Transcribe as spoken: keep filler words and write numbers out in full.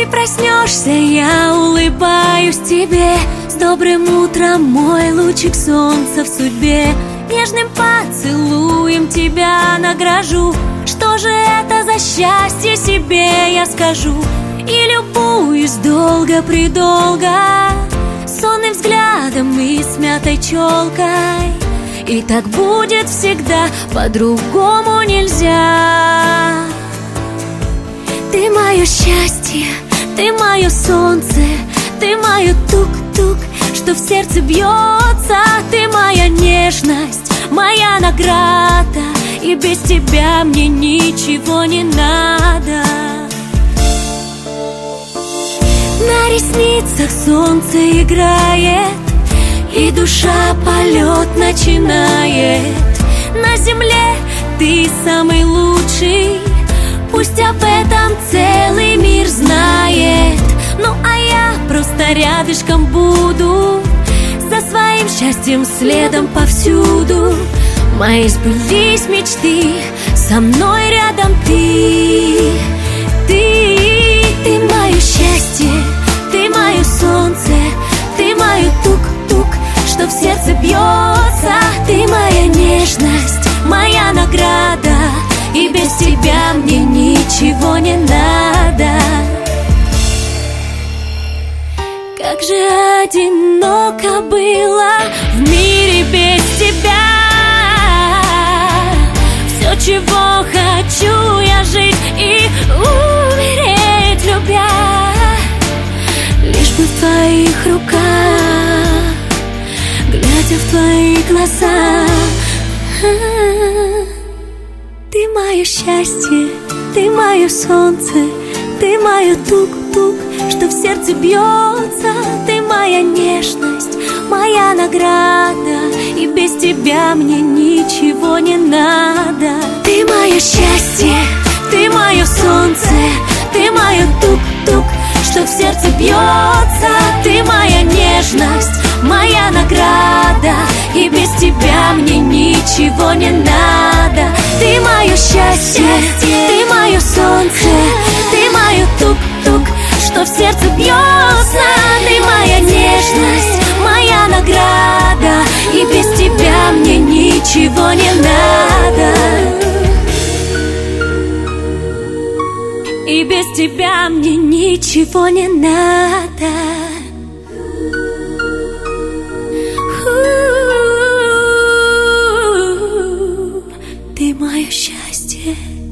Ты проснешься, я улыбаюсь тебе. С добрым утром, мой лучик солнца в судьбе. Нежным поцелуем тебя награжу. Что же это за счастье, себе я скажу. И любуюсь долго-предолго сонным взглядом и смятой челкой. И так будет всегда, по-другому нельзя. Ты мое счастье, ты мое солнце, ты мое тук-тук, что в сердце бьется. Ты моя нежность, моя награда, и без тебя мне ничего не надо. На ресницах солнце играет, и душа полет начинает. На земле ты самый лучший, пусть об этом целый мир знает. Ну а я просто рядышком буду, за своим счастьем следом повсюду. Мои сбылись мечты, со мной рядом ты. Ты, ты мое счастье, ты мое солнце, ты мое тук-тук, что в сердце бьется. Ты моя нежность, моя награда, и без тебя мне ничего не надо. Как же одиноко было в мире без тебя. Все, чего хочу я жить и умереть любя, лишь бы в твоих руках, глядя в твои глаза. Ты мое счастье, ты мое солнце, ты мое тук-тук, что в сердце бьется. Ты моя нежность, моя награда, и без тебя мне ничего не надо. Ты мое счастье, ты мое солнце, ты мое тук-тук, что в сердце бьется. Ты моя нежность, моя награда, и без тебя мне ничего не надо. Ты мое счастье, ты мое солнце, ты мое тук-тук, что в сердце бьется. Ты моя нежность, моя награда, и без тебя мне ничего не надо. И без тебя мне ничего не надо. Ты мое счастье.